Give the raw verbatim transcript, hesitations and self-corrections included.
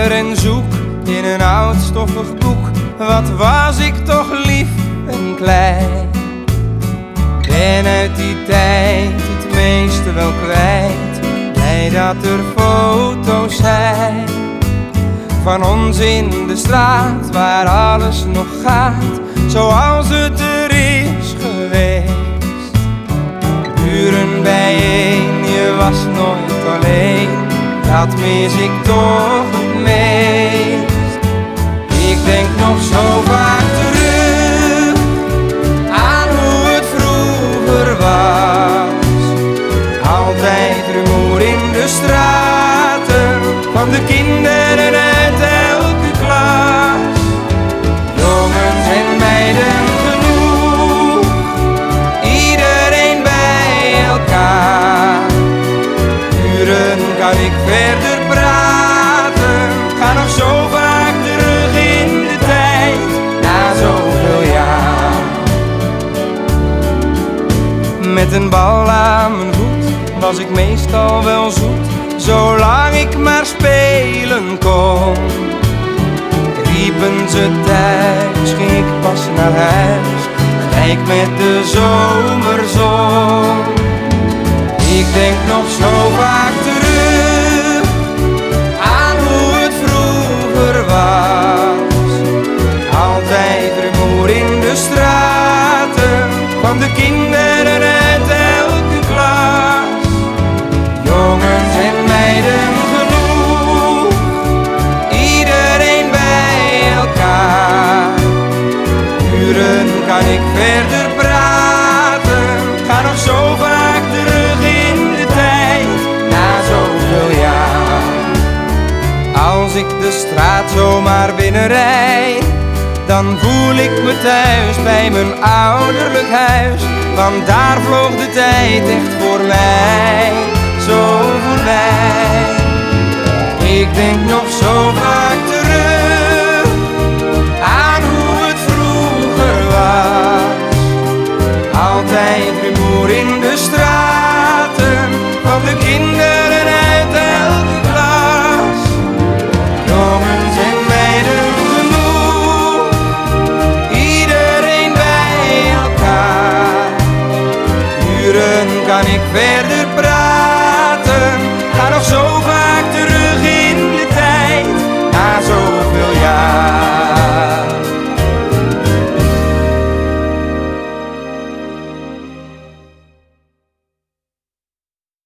bladder en zoek in een oud stoffig boek. Wat was ik toch lief en klein. Ben uit die tijd het meeste wel kwijt. Blij dat er foto's zijn van ons in de straat, waar alles nog gaat zoals het er is geweest. Uren bijeen, je was nooit alleen, dat mis ik toch het meest. Ik denk nog zo vaak terug aan hoe het vroeger was. Altijd rumoer in de straten van de kinderen uit elke klas. Jongens en meiden genoeg, iedereen bij elkaar. Uren kan ik verder praten, ga nog zo vaak terug in de tijd, na zoveel jaar. Met een bal aan mijn voet was ik meestal wel zoet, zolang ik maar spelen kon. Riepen ze thuis, ging ik pas naar huis, gelijk met de zomerzon. Ik denk nog zo vaak terug aan hoe het vroeger was. Altijd rumoer in de straten van de kinderen uit elke klas. Jongens en meiden genoeg, iedereen bij elkaar. Uren kan ik verder praten, ga nog zo vaak terug in de tijd, na zoveel jaar. Als ik de straat zomaar binnenrijd, dan voel ik me thuis bij mijn ouderlijk huis. Want daar vloog de tijd echt voor mij zo voorbij. Ik denk nog zo vaak